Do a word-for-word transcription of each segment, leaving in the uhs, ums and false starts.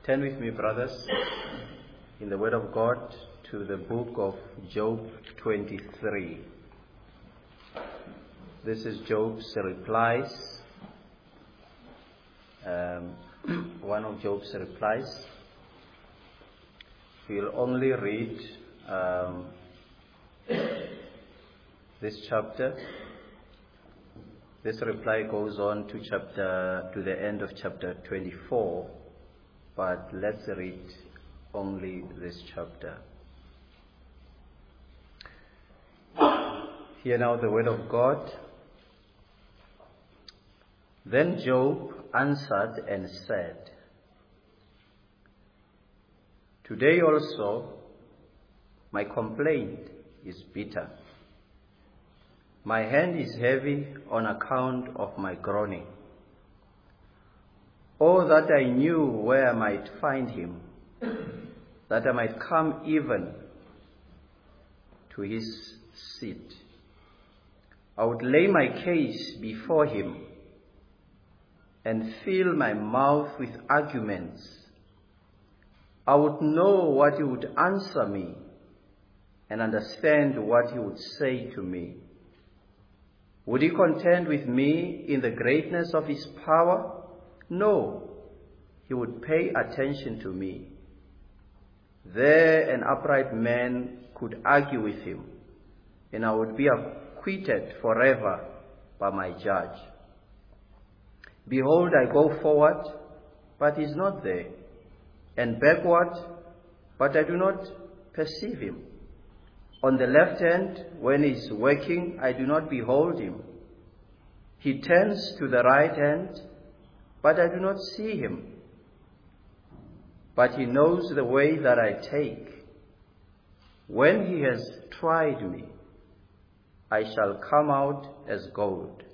Turn with me, brothers, in the Word of God to the book of Job twenty-three. This is Job's replies, um, one of Job's replies. We'll only read um, this chapter. This reply goes on to chapter to the end of chapter twenty-four, but let's read only this chapter. Hear now the word of God. Then Job answered and said, "Today also my complaint is bitter. My hand is heavy on account of my groaning. Oh, that I knew where I might find him, that I might come even to his seat. I would lay my case before him and fill my mouth with arguments. I would know what he would answer me and understand what he would say to me. Would he contend with me in the greatness of his power? No, he would pay attention to me. There an upright man could argue with him, and I would be acquitted forever by my judge. Behold, I go forward, but he is not there, and backward, but I do not perceive him. On the left hand, when he is working, I do not behold him. He turns to the right hand, but I do not see him. But he knows the way that I take. When he has tried me, I shall come out as gold.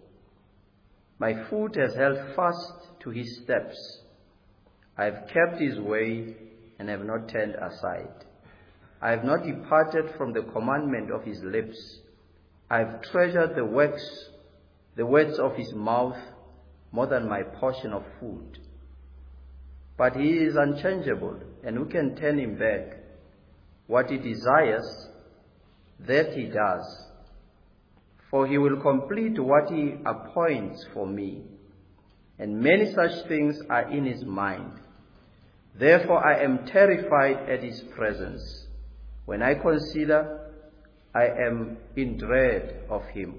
My foot has held fast to his steps. I have kept his way and have not turned aside. I have not departed from the commandment of his lips. I have treasured the works, the words of his mouth more than my portion of food. But he is unchangeable, and who can turn him back? What he desires, that he does. For he will complete what he appoints for me, and many such things are in his mind. Therefore I am terrified at his presence. When I consider, I am in dread of him.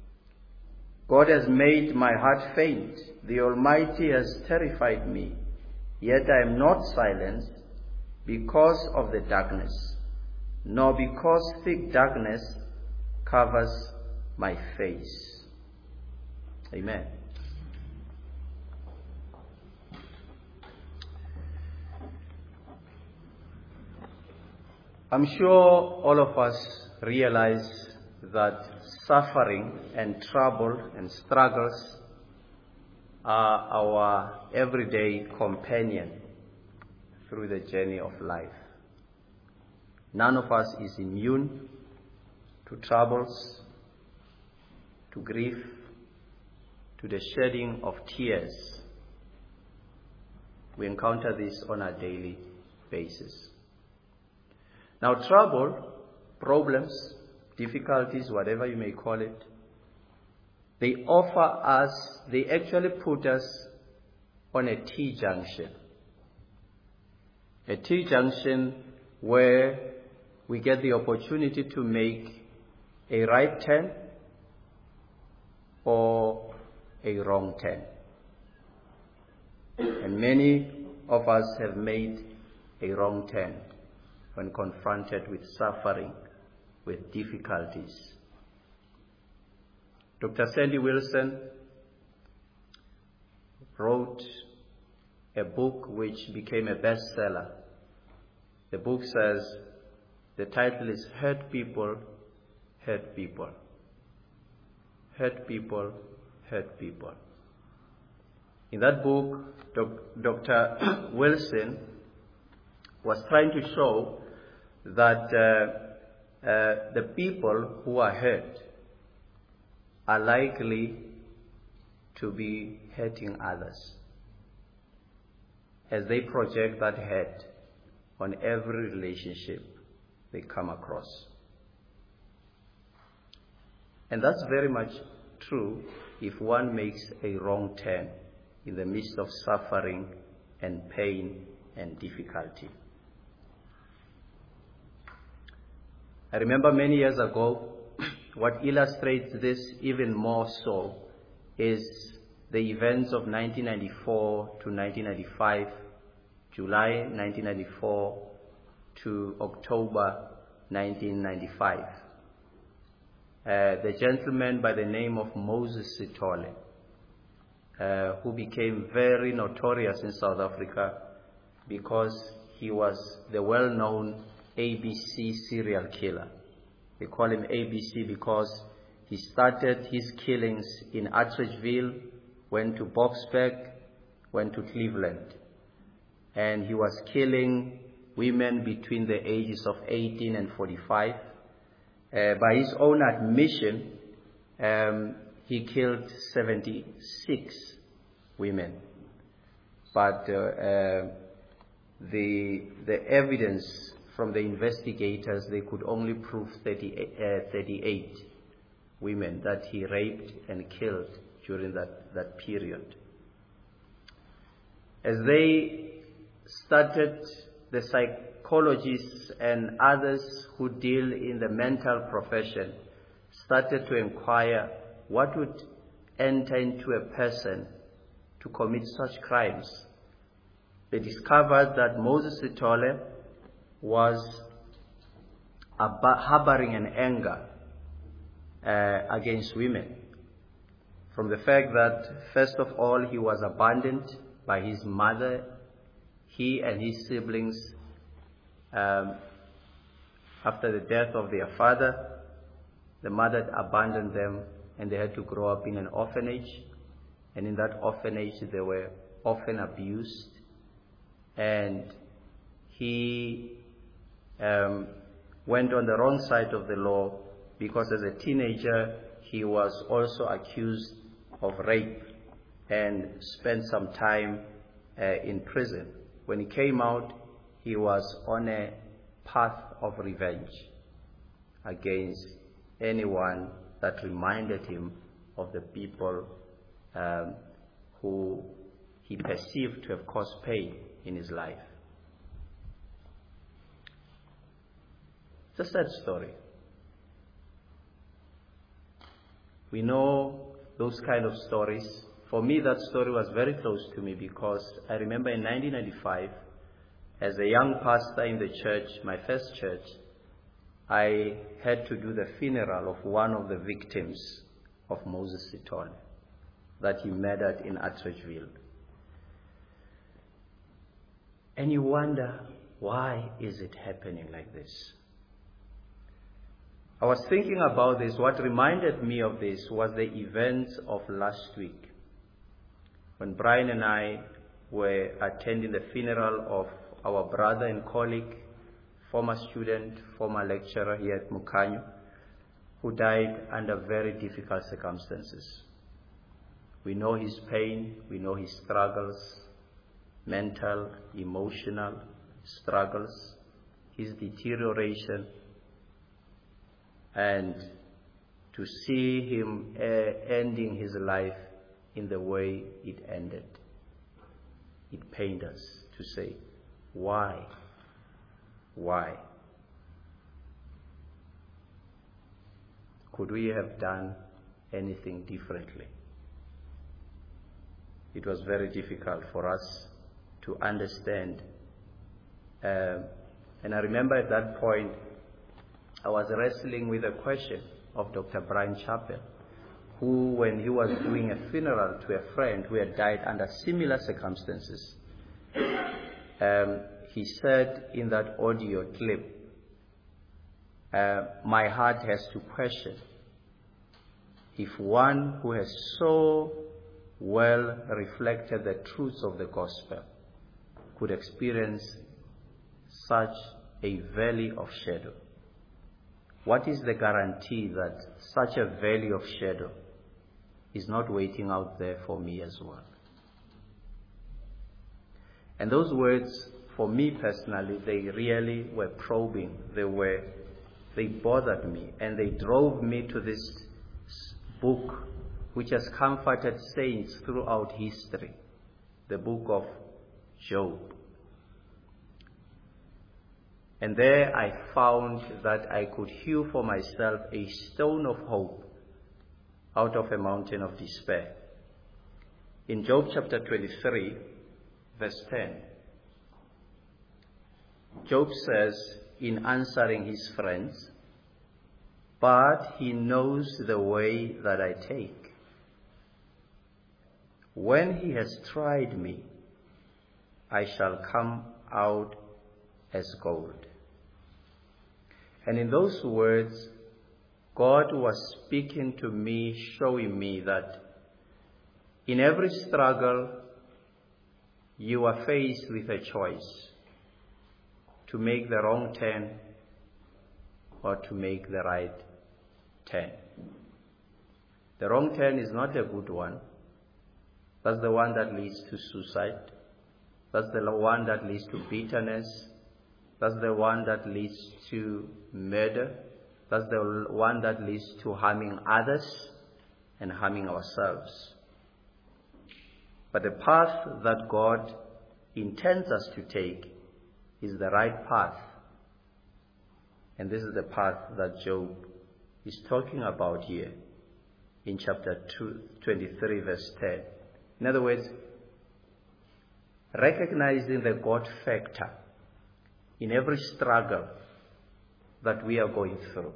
God has made my heart faint. The Almighty has terrified me. Yet I am not silenced because of the darkness, nor because thick darkness covers my face." Amen. I'm sure all of us realize that suffering and trouble and struggles are our everyday companion through the journey of life. None of us is immune to troubles, to grief, to the shedding of tears. We encounter this on a daily basis. Now, trouble, problems, difficulties, whatever you may call it, they offer us, they actually put us on a T-junction. A T-junction where we get the opportunity to make a right turn or a wrong turn. And many of us have made a wrong turn when confronted with suffering, with difficulties. Doctor Sandy Wilson wrote a book which became a bestseller. The book says, the title is Hurt People, Hurt People. Hurt People, Hurt People. In that book, Doctor Wilson was trying to show that uh, uh, the people who are hurt are likely to be hurting others. as they project that hate on every relationship they come across. And that's very much true if one makes a wrong turn in the midst of suffering and pain and difficulty. I remember many years ago, what illustrates this even more so is the events of nineteen ninety-four to nineteen ninety-five, July nineteen ninety-four to October nineteen ninety-five. Uh, the gentleman by the name of Moses Sithole, uh, who became very notorious in South Africa because he was the well-known A B C serial killer. They call him A B C because he started his killings in Atteridgeville, went to Boksburg, went to Cleveland. And he was killing women between the ages of eighteen and forty-five. Uh, by his own admission, um, he killed seventy-six women. But uh, uh, the, the evidence from the investigators, they could only prove thirty-eight, uh, thirty-eight women that he raped and killed during that, that period. As they started, the psychologists and others who deal in the mental profession started to inquire what would enter into a person to commit such crimes. They discovered that Moses Sithole was harboring an anger uh, against women, from the fact that, first of all, he was abandoned by his mother. He and his siblings, um, after the death of their father, the mother abandoned them and they had to grow up in an orphanage. And in that orphanage, they were often abused. And he um, went on the wrong side of the law because as a teenager, he was also accused of rape and spent some time uh, in prison. When he came out, he was on a path of revenge against anyone that reminded him of the people um, who he perceived to have caused pain in his life. It's a sad story. We know those kind of stories. For me, that story was very close to me because I remember in nineteen ninety-five, as a young pastor in the church, my first church, I had to do the funeral of one of the victims of Moses Sithole that he murdered in Atteridgeville. And you wonder, why is it happening like this? I was thinking about this. What reminded me of this was the events of last week, when Brian and I were attending the funeral of our brother and colleague, former student, former lecturer here at Mukanyu, who died under very difficult circumstances. We know his pain, we know his struggles, mental, emotional struggles, his deterioration, and to see him uh, ending his life in the way it ended. It pained us to say, why? Why? Could we have done anything differently? It was very difficult for us to understand. Um, and I remember at that point, I was wrestling with the question of Doctor Brian Chappell, who, when he was doing a funeral to a friend who had died under similar circumstances, um, he said in that audio clip, uh, my heart has to question if one who has so well reflected the truths of the gospel could experience such a valley of shadow. What is the guarantee that such a valley of shadow is not waiting out there for me as well? And those words, for me personally, they really were probing. They were, they bothered me, and they drove me to this book which has comforted saints throughout history, the book of Job. And there I found that I could hew for myself a stone of hope out of a mountain of despair. In Job chapter twenty-three, verse ten, Job says, in answering his friends, "But he knows the way that I take. When he has tried me, I shall come out as gold." And in those words, God was speaking to me, showing me that in every struggle, you are faced with a choice to make the wrong turn or to make the right turn. The wrong turn is not a good one. That's the one that leads to suicide. That's the one that leads to bitterness. That's the one that leads to murder. That's the one that leads to harming others and harming ourselves. But the path that God intends us to take is the right path. And this is the path that Job is talking about here in chapter two, twenty-three, verse ten. In other words, recognizing the God factor in every struggle that we are going through.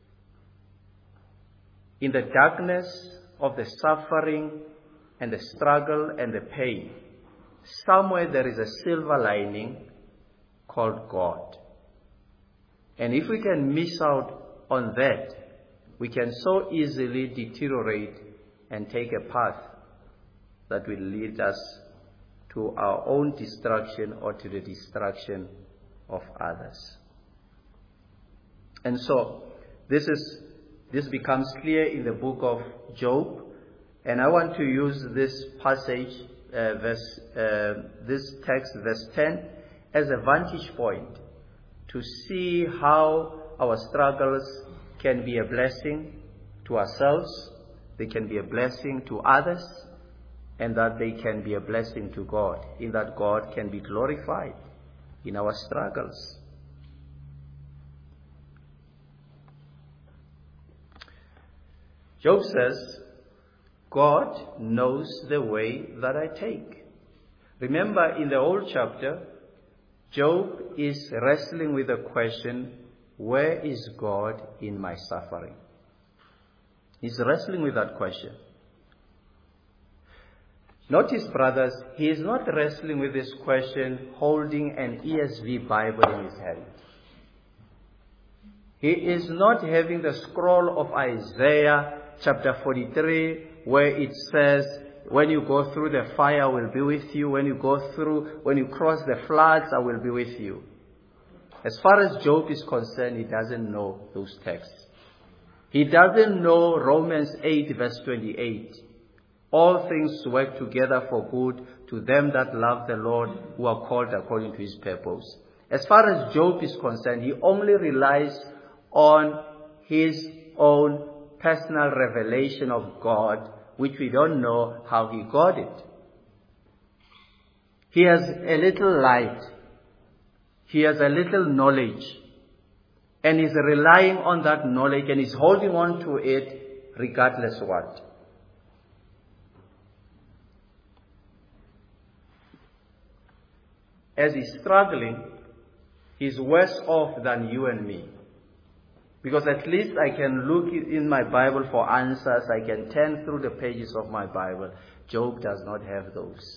In the darkness of the suffering and the struggle and the pain, somewhere there is a silver lining called God. And if we can miss out on that, we can so easily deteriorate and take a path that will lead us to our own destruction or to the destruction of others. And so this is this becomes clear in the book of Job, and I want to use this passage, uh, verse, uh, this text, verse ten, as a vantage point to see how our struggles can be a blessing to ourselves, they can be a blessing to others, and that they can be a blessing to God, in that God can be glorified in our struggles. Job says, God knows the way that I take. Remember, in the old chapter, Job is wrestling with the question, where is God in my suffering? He's wrestling with that question. Notice, brothers, he is not wrestling with this question holding an E S V Bible in his hand. He is not having the scroll of Isaiah chapter forty-three, where it says, when you go through the fire, I will be with you. When you go through, when you cross the floods, I will be with you. As far as Job is concerned, he doesn't know those texts. He doesn't know Romans eight verse twenty-eight. All things work together for good to them that love the Lord, who are called according to his purpose. As far as Job is concerned, he only relies on his own personal revelation of God, which we don't know how he got it. He has a little light. He has a little knowledge. And he's relying on that knowledge and he's holding on to it regardless what. As he's struggling, he's worse off than you and me. Because at least I can look in my Bible for answers. I can turn through the pages of my Bible. Job does not have those.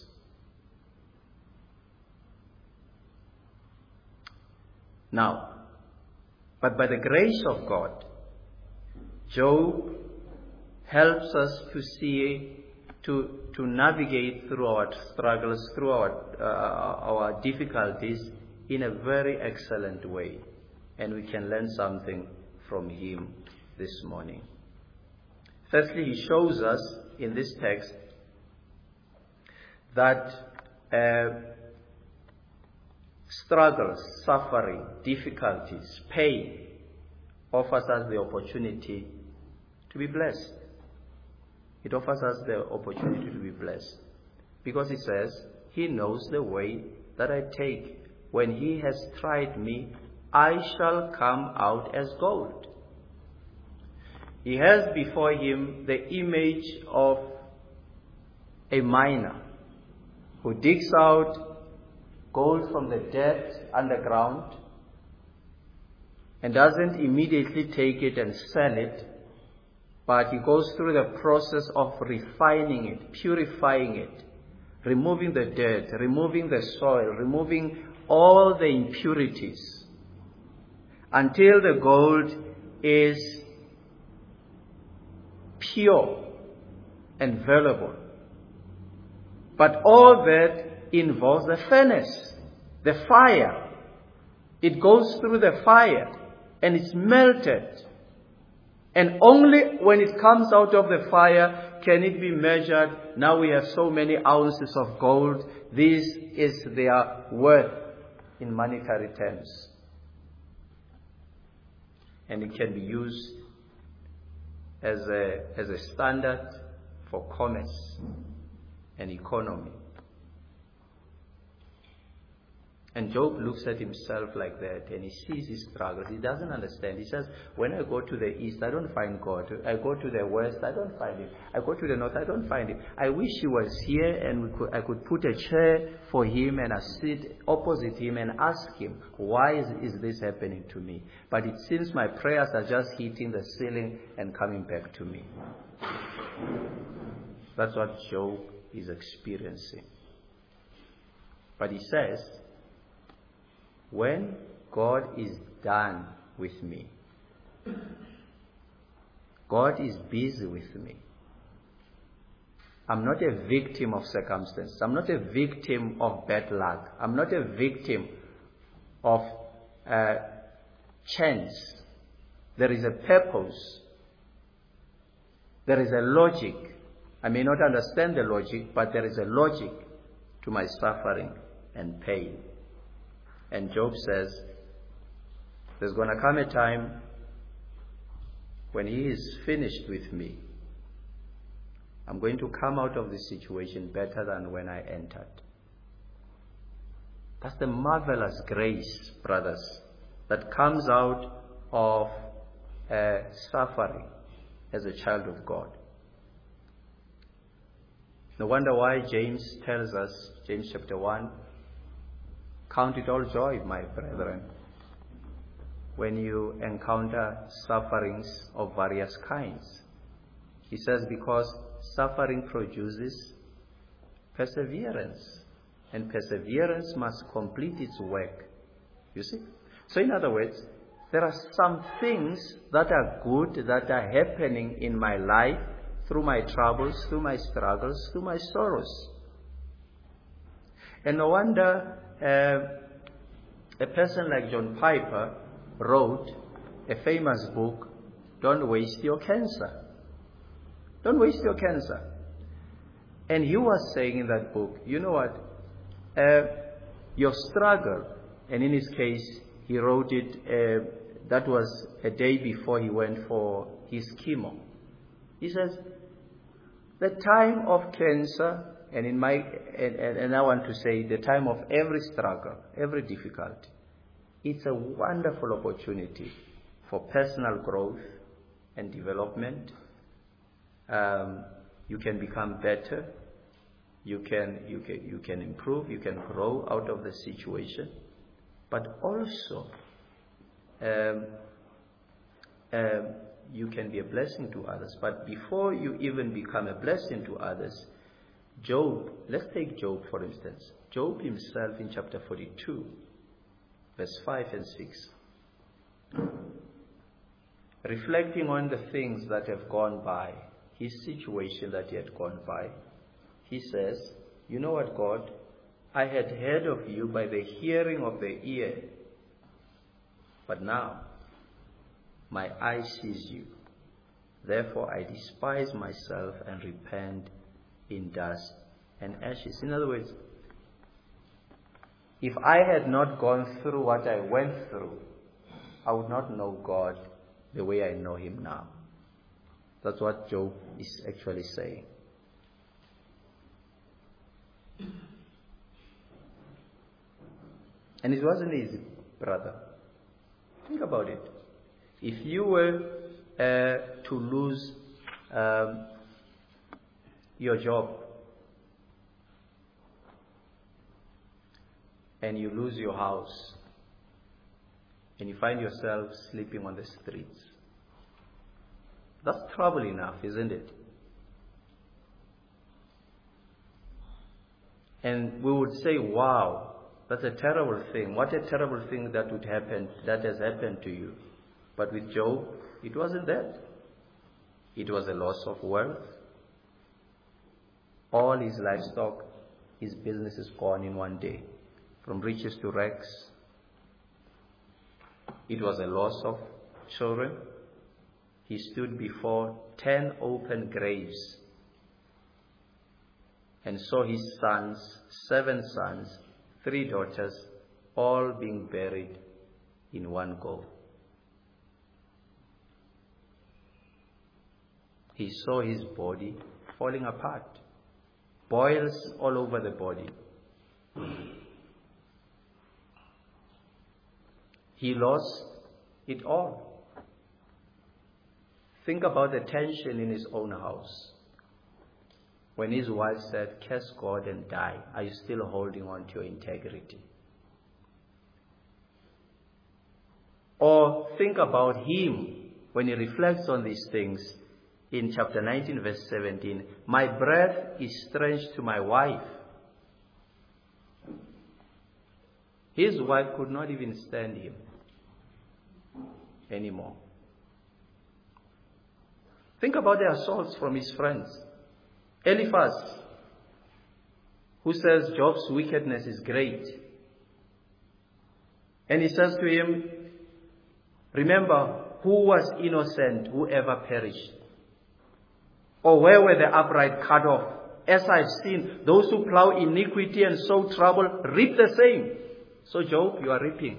Now, but by the grace of God, Job helps us to see, to, to navigate through our struggles, through our, uh, our difficulties in a very excellent way. And we can learn something from him this morning. Firstly, he shows us in this text that uh, struggles, suffering, difficulties, pain, offers us the opportunity to be blessed. It offers us the opportunity to be blessed. Because it says, He knows the way that I take. When He has tried me, I shall come out as gold. He has before Him the image of a miner who digs out gold from the depths underground and doesn't immediately take it and sell it, but he goes through the process of refining it, purifying it, removing the dirt, removing the soil, removing all the impurities until the gold is pure and valuable. But all that involves the furnace, the fire. It goes through the fire and it's melted. And only when it comes out of the fire can it be measured. Now we have so many ounces of gold. This is their worth in monetary terms. And it can be used as a, as a standard for commerce and economy. And Job looks at himself like that and he sees his struggles. He doesn't understand. He says, when I go to the east, I don't find God. I go to the west, I don't find Him. I go to the north, I don't find Him. I wish He was here and we could, I could put a chair for Him and I sit opposite Him and ask Him, why is, is this happening to me? But it seems my prayers are just hitting the ceiling and coming back to me. That's what Job is experiencing. But he says, when God is done with me, God is busy with me. I'm not a victim of circumstances. I'm not a victim of bad luck. I'm not a victim of uh, chance. There is a purpose. There is a logic. I may not understand the logic, but there is a logic to my suffering and pain. And Job says, there's going to come a time when He is finished with me. I'm going to come out of this situation better than when I entered. That's the marvelous grace, brothers, that comes out of uh, suffering as a child of God. No wonder why James tells us, James chapter one, count it all joy, my brethren, when you encounter sufferings of various kinds. He says, because suffering produces perseverance, and perseverance must complete its work. You see? So in other words, there are some things that are good that are happening in my life through my troubles, through my struggles, through my sorrows. And no wonder uh, a person like John Piper wrote a famous book, Don't Waste Your Cancer. Don't waste your cancer. And he was saying in that book, you know what? Uh, your struggle, and in his case, he wrote it, uh, that was a day before he went for his chemo. He says, the time of cancer, and in my and, and, and I want to say the time of every struggle, every difficulty, it's a wonderful opportunity for personal growth and development. Um, you can become better. You can you can you can improve. You can grow out of the situation, but also um, um, you can be a blessing to others. But before you even become a blessing to others, Job, let's take Job for instance. Job himself in chapter forty-two, verse five and six, reflecting on the things that have gone by, his situation that he had gone by, he says, you know what, God? I had heard of you by the hearing of the ear, but now my eye sees you. Therefore I despise myself and repent in dust and ashes. In other words, if I had not gone through what I went through, I would not know God the way I know Him now. That's what Job is actually saying. And it wasn't easy, brother. Think about it. If you were uh, to lose um, your job, and you lose your house, and you find yourself sleeping on the streets, that's trouble enough, isn't it? And we would say, wow, that's a terrible thing. What a terrible thing that would happen, that has happened to you. But with Job, it wasn't that. It was a loss of wealth. All his livestock, his business is gone in one day, from riches to rags. It was a loss of children. He stood before ten open graves and saw his sons, seven sons, three daughters, all being buried in one go. He saw his body falling apart, boils all over the body. He lost it all. Think about the tension in his own house. When his wife said, curse God and die, are you still holding on to your integrity? Or think about him when he reflects on these things in chapter nineteen, verse seventeen. My breath is strange to my wife. His wife could not even stand him anymore. Think about the assaults from his friends. Eliphaz, who says Job's wickedness is great. And he says to him, remember, who was innocent, whoever perished? Or where were the upright cut off? As I've seen, those who plow iniquity and sow trouble reap the same. So Job, you are reaping.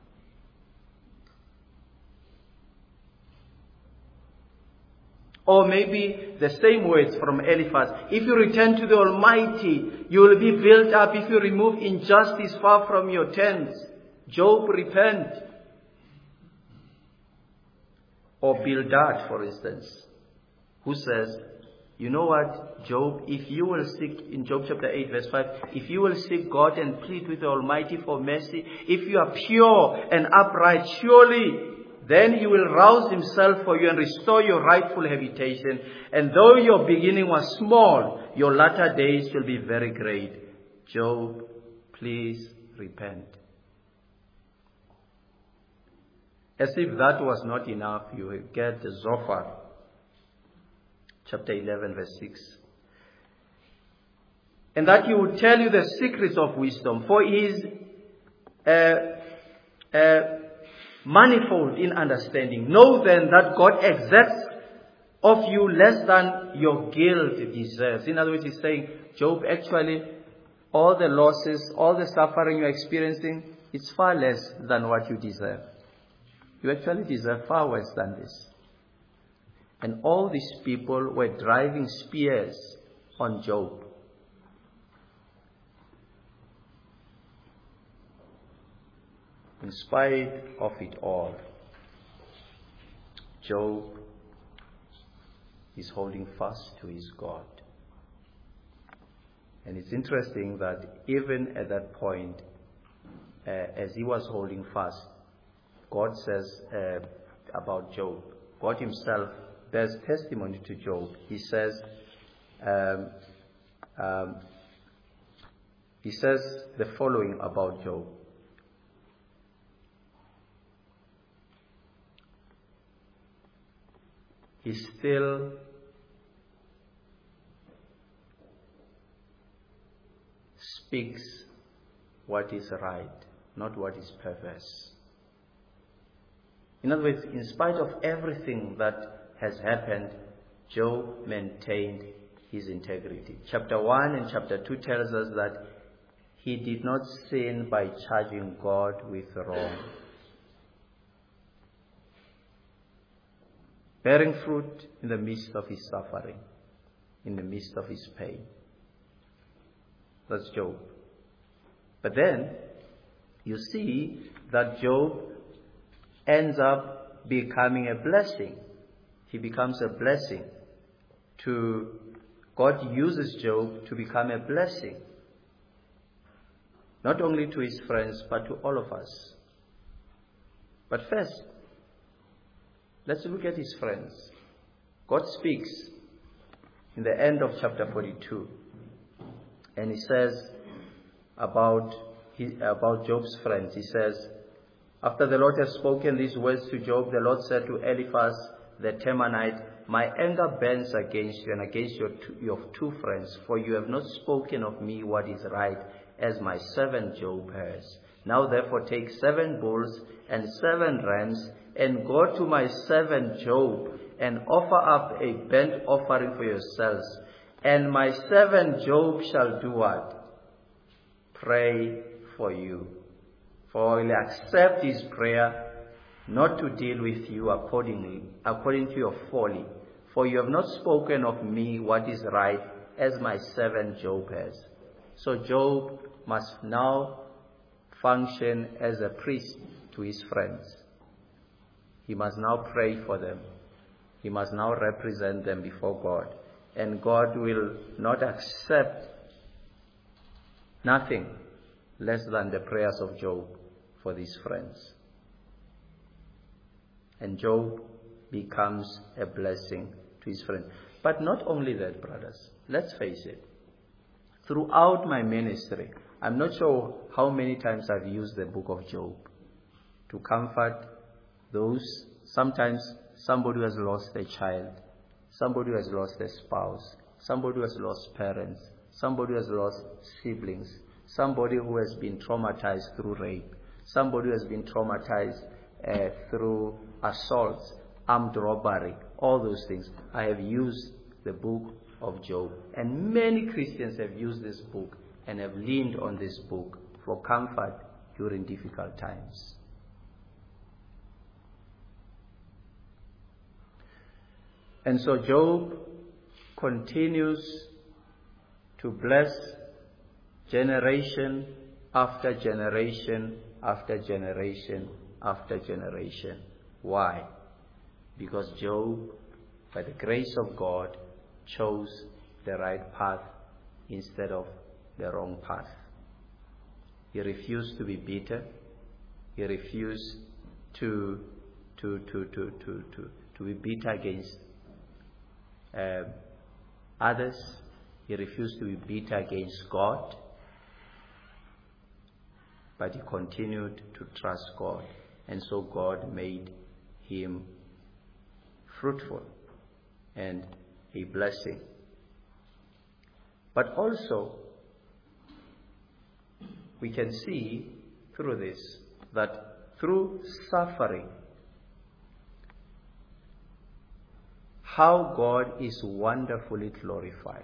Or maybe the same words from Eliphaz. If you return to the Almighty, you will be built up. If you remove injustice far from your tents, Job, repent. Or Bildad, for instance, who says, you know what, Job, if you will seek, in Job chapter eight, verse five, if you will seek God and plead with the Almighty for mercy, if you are pure and upright, surely then He will rouse Himself for you and restore your rightful habitation. And though your beginning was small, your latter days will be very great. Job, please repent. As if that was not enough, you will get Zophar, chapter eleven, verse six. And that He will tell you the secrets of wisdom, for He is uh, uh, manifold in understanding. Know then that God exacts of you less than your guilt deserves. In other words, He's saying, Job, actually, all the losses, all the suffering you're experiencing, it's far less than what you deserve. You actually deserve far worse than this. And all these people were driving spears on Job. In spite of it all, Job is holding fast to his God. And it's interesting that even at that point, uh, as he was holding fast, God says uh, about Job, God Himself bears testimony to Job. He says, um, um, He says the following about Job. He still speaks what is right, not what is perverse. In other words, in spite of everything that has happened, Job maintained his integrity. Chapter one and chapter two tells us that he did not sin by charging God with wrong. Bearing fruit in the midst of his suffering, in the midst of his pain. That's Job. But then, you see that Job ends up becoming a blessing. He becomes a blessing to, God uses Job to become a blessing. Not only to his friends, but to all of us. But first, let's look at his friends. God speaks in the end of chapter forty-two. And he says about, he, about Job's friends, he says, after the Lord had spoken these words to Job, the Lord said to Eliphaz the Temanite, my anger burns against you and against your two, your two friends, for you have not spoken of me what is right, as my servant Job has. Now therefore take seven bulls and seven rams, and go to my servant Job, and offer up a burnt offering for yourselves. And my servant Job shall do what? Pray for you. For I will accept his prayer, not to deal with you accordingly, according to your folly. For you have not spoken of me what is right, as my servant Job has. So Job must now function as a priest to his friends. He must now pray for them. He must now represent them before God. And God will not accept nothing less than the prayers of Job for these friends. And Job becomes a blessing to his friends. But not only that, brothers. Let's face it. Throughout my ministry, I'm not sure how many times I've used the book of Job to comfort those, sometimes somebody who has lost a child, somebody who has lost a spouse, somebody who has lost parents, somebody who has lost siblings, somebody who has been traumatized through rape, somebody who has been traumatized uh, through assaults, armed robbery, all those things. I have used the book of Job. And many Christians have used this book and have leaned on this book for comfort during difficult times. And so Job continues to bless generation after generation after generation after generation. Why? Because Job, by the grace of God, chose the right path instead of the wrong path. He refused to be bitter. He refused to to to to to to, to be bitter against uh, others. He refused to be bitter against God. But he continued to trust God. And so God made him fruitful and a blessing. But also, we can see through this that through suffering, how God is wonderfully glorified.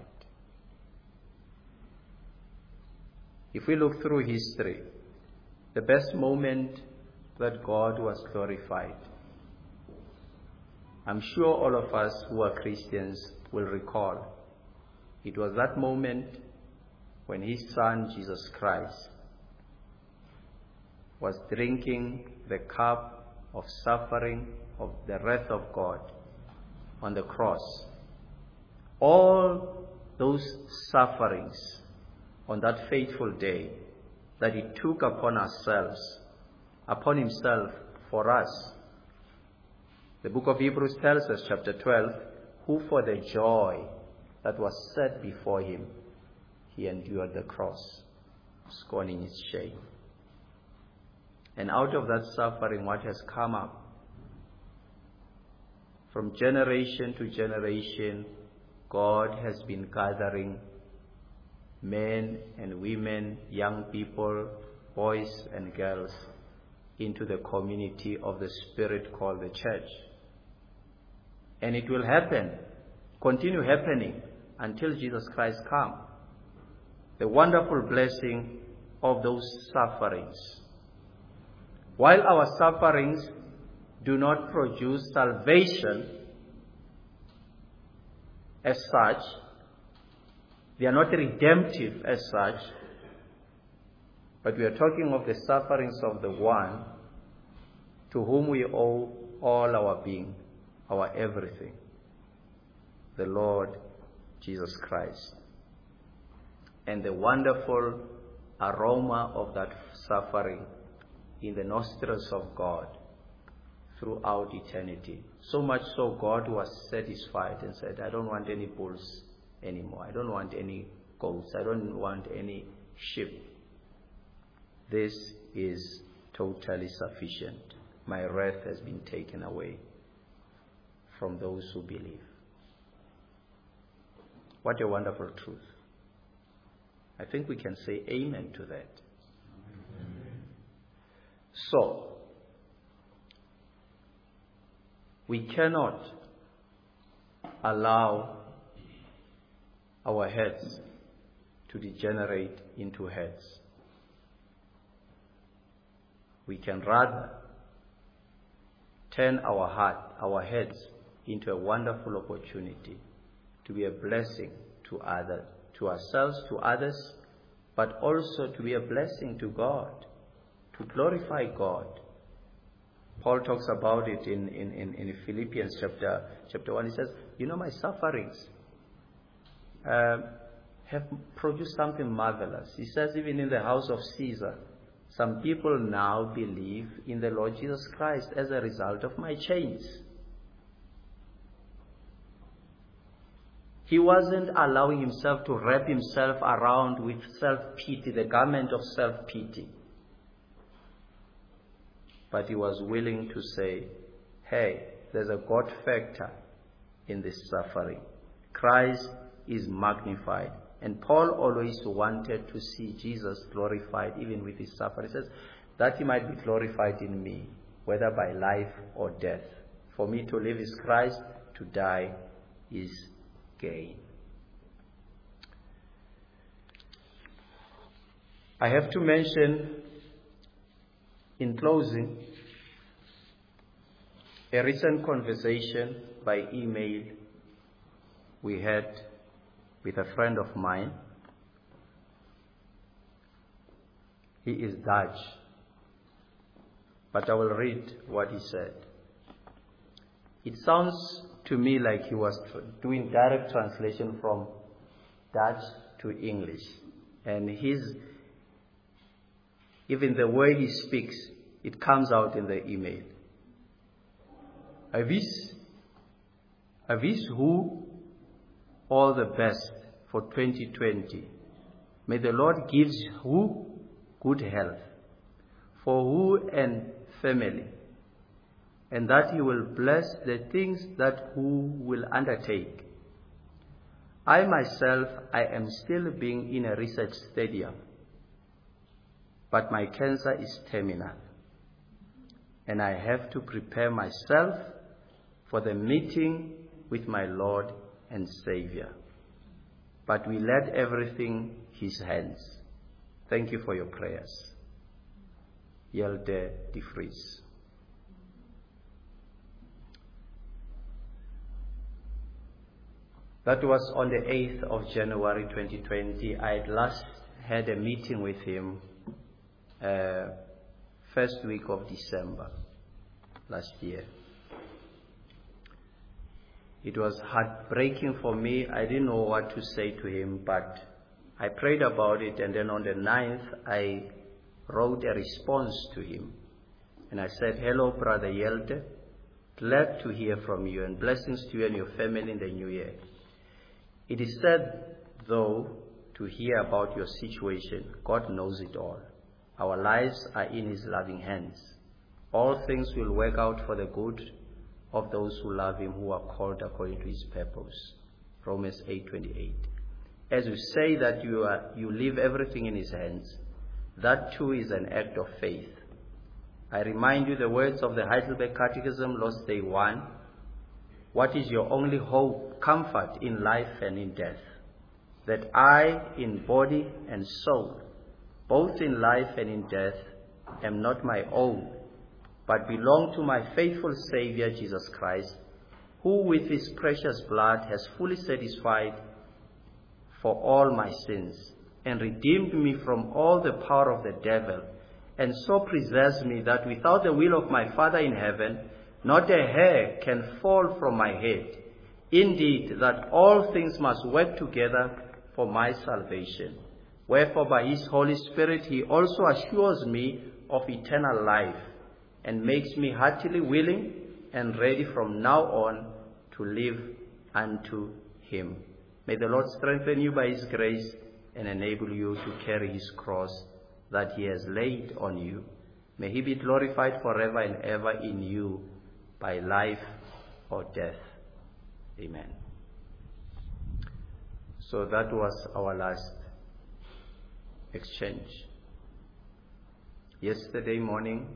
If we look through history, the best moment that God was glorified, I'm sure all of us who are Christians will recall. It was that moment when his son, Jesus Christ, was drinking the cup of suffering, of the wrath of God on the cross. All those sufferings on that fateful day that he took upon ourselves, upon himself for us. The book of Hebrews tells us, chapter twelve, who for the joy that was set before him, he endured the cross, scorning its shame. And out of that suffering, what has come up? From generation to generation, God has been gathering men and women, young people, boys and girls into the community of the Spirit called the church. And it will happen, continue happening until Jesus Christ comes. The wonderful blessing of those sufferings. While our sufferings do not produce salvation as such, they are not redemptive as such, but we are talking of the sufferings of the one to whom we owe all our being, our everything, the Lord Jesus Christ. And the wonderful aroma of that suffering in the nostrils of God throughout eternity. So much so God was satisfied and said, I don't want any bulls anymore. I don't want any goats. I don't want any sheep. This is totally sufficient. My wrath has been taken away from those who believe. What a wonderful truth. I think we can say amen to that. So, we cannot allow our heads to degenerate into heads. We can rather turn our heart, our heads, into a wonderful opportunity to be a blessing to others, to ourselves, to others, but also to be a blessing to God, to glorify God. Paul talks about it in, in, in, in Philippians chapter, chapter one. He says, you know, my sufferings uh, have produced something marvelous. He says, even in the house of Caesar, some people now believe in the Lord Jesus Christ as a result of my chains. He wasn't allowing himself to wrap himself around with self-pity, the garment of self-pity. But he was willing to say, hey, there's a God factor in this suffering. Christ is magnified. And Paul always wanted to see Jesus glorified even with his suffering. He says, that he might be glorified in me, whether by life or death. For me to live is Christ, to die is gain. I have to mention, in closing, a recent conversation by email we had with a friend of mine. He is Dutch, but I will read what he said. It sounds to me like he was doing direct translation from Dutch to English. And his, even the way he speaks, it comes out in the email. I wish, I wish who all the best for twenty twenty. May the Lord give who good health, for who and family, and that he will bless the things that who will undertake. I myself, I am still being in a research stadium, but my cancer is terminal, and I have to prepare myself for the meeting with my Lord and Savior. But we let everything his hands. Thank you for your prayers. Yelde de Vries. That was on the eighth of January twenty twenty. I had last had a meeting with him uh, first week of December last year. It was heartbreaking for me. I didn't know what to say to him, but I prayed about it, and then on the ninth, I wrote a response to him. And I said, hello, Brother Yelde. Glad to hear from you, and blessings to you and your family in the new year. It is sad, though, to hear about your situation. God knows it all. Our lives are in his loving hands. All things will work out for the good of those who love him, who are called according to his purpose. Romans eight twenty-eight. As you say that you are, you leave everything in his hands, that too is an act of faith. I remind you the words of the Heidelberg Catechism, Lost Day one. What is your only hope, comfort in life and in death? That I, in body and soul, both in life and in death, am not my own, but belong to my faithful Savior Jesus Christ, who with his precious blood has fully satisfied for all my sins, and redeemed me from all the power of the devil, and so preserves me that without the will of my Father in heaven, not a hair can fall from my head. Indeed, that all things must work together for my salvation. Wherefore by his Holy Spirit he also assures me of eternal life, and makes me heartily willing and ready from now on to live unto him. May the Lord strengthen you by his grace and enable you to carry his cross that he has laid on you. May he be glorified forever and ever in you by life or death. Amen. So that was our last exchange. Yesterday morning,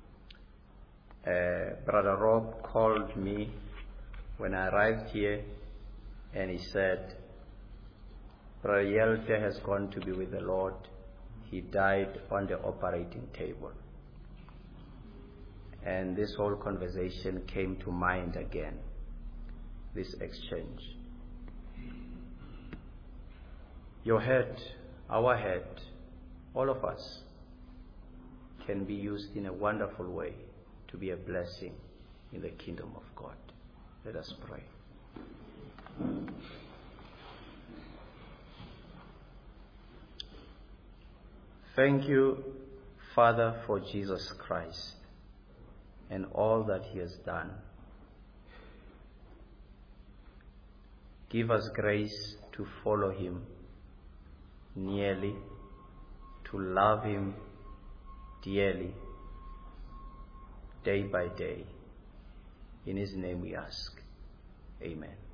uh, Brother Rob called me when I arrived here, and he said, Brother Yelte has gone to be with the Lord. He died on the operating table. And this whole conversation came to mind again, this exchange. Your head, our head, all of us can be used in a wonderful way to be a blessing in the kingdom of God. Let us pray. Thank you, Father, for Jesus Christ and all that he has done. Give us grace to follow him nearly, to love him dearly, day by day. In his name we ask. Amen.